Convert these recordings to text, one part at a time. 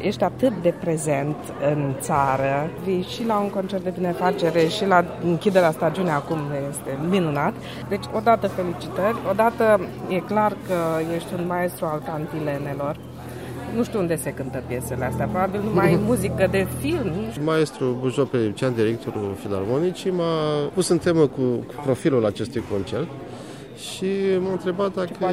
ești atât de prezent în țară, vii și la un concert de binefacere și la închiderea stagiunii acum este minunat. Deci, odată felicitări, odată e clar că ești un maestru al cantilenelor. Nu știu unde se cântă piesele astea, probabil numai muzică de film. Maestru Bujo Pelipcean, directorul Filarmonicii, m-a pus în temă cu profilul acestui concert și m-a întrebat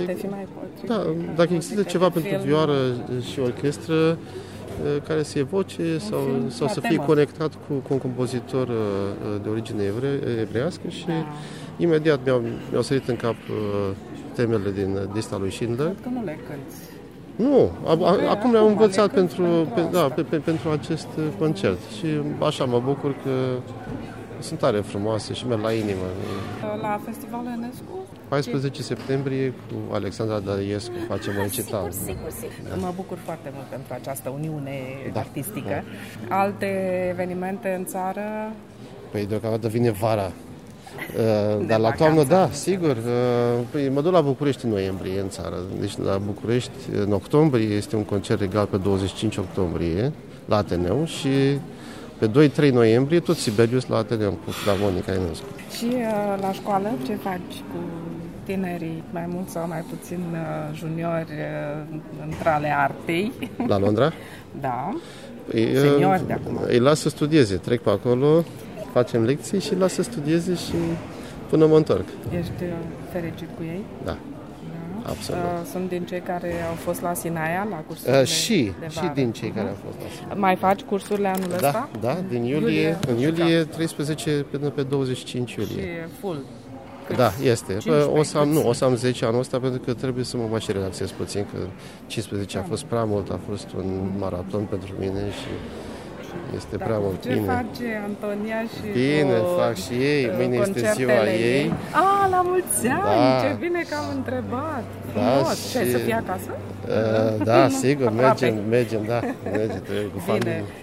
dacă există ceva pentru vioară și orchestră care să evoce sau să fie conectat cu un compozitor de origine evreiască și imediat mi-au sărit în cap temele din lista lui Schindler. Cred că nu le cânti. Nu, acum le-am învățat pentru acest concert și așa mă bucur că sunt tare frumoase și merg la inimă. La Festivalul Enescu? 14 septembrie cu Alexandra Dariescu facem un recital. Sigur. Mă bucur foarte mult pentru această uniune artistică. Alte evenimente în țară? Păi deocamdată vine vara. Dar la toamnă, sigur. Mă duc la București în noiembrie, în țară. Deci la București, în octombrie, este un concert regal pe 25 octombrie la Ateneu și pe 2-3 noiembrie tot Sibelius la Ateneu cu Filarmonica Enescu. Și la școală ce faci cu tinerii, mai mult sau mai puțin juniori între ale artei? La Londra? Da. Seniori de acum. Îi las să studieze, trec pe acolo, facem lecții și las să studieze și până mă întorc. Ești fericit cu ei? Da. Absolut. Sunt din cei care au fost la Sinaia, la cursurile și vară. din cei care au fost la Sinaia. Mai faci cursurile anul ăsta? Da, din iulie, în iulie 13 până pe 25 iulie. Și full. Da, este. O să am 10 anul ăsta pentru că trebuie să mă mai și relaxez puțin, că 15 a fost prea mult, a fost un maraton pentru mine și este prea mult. Ce face Antonia și bine, fac și ei. Mâine este ziua ei. La mulți ani! Ce bine că am întrebat! Ce, să fie acasă? Da, sigur, mergem, trebuie cu familie.